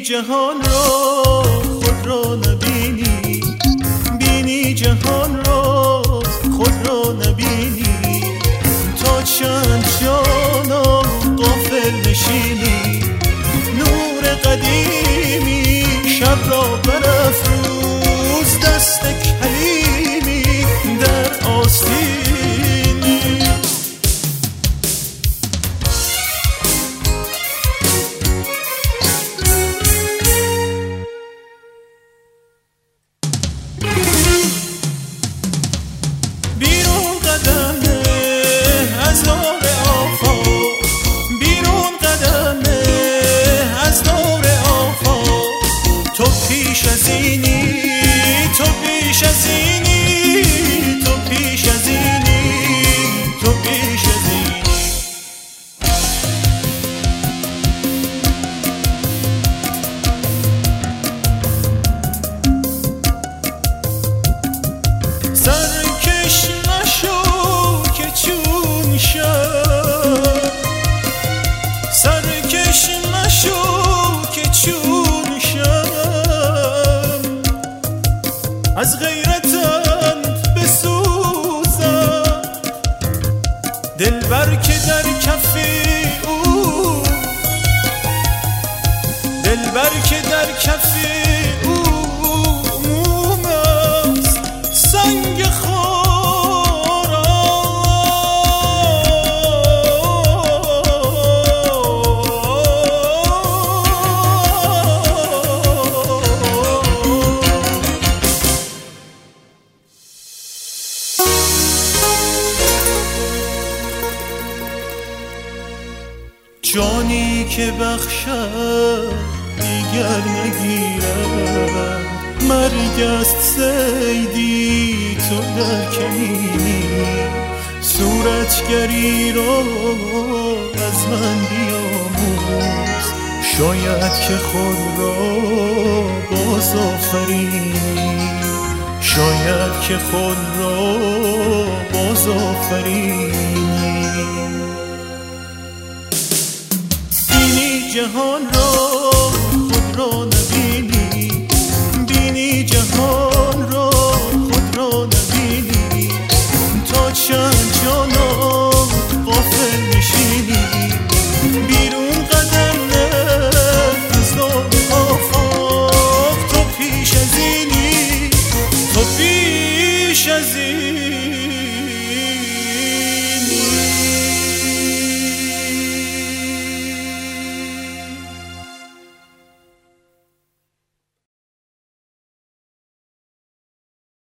جهان را خود را نبینی، بینی جهان را خود را نبینی، تا چند جانا غافل نشینی، نور قدیمی شب را برافروز، دست کلیمی در آستینی. بیرون قدمه از دور آفاق، بیرون قدمه از دور آفاق، تو پیش از اینی، تو پیش از اینی، تو پیش از اینی، تو پیش از اینی. سرکش نشو که چون شد، سرکش نشو که چون شد، از غیرتت بسوزم، دلبر که در کف او، دلبر که در کف او موم است، سنگ جانی که بخشد دیگر نگیرد، مرگ است صیدی تو در کمینی، صورتگری را از من بیاموز، شاید که خود را باز آفرینی، شاید که خود را باز آفرینی. جهان را خود را نبینی، بینی جهان را خود را نبینی، تا چند جان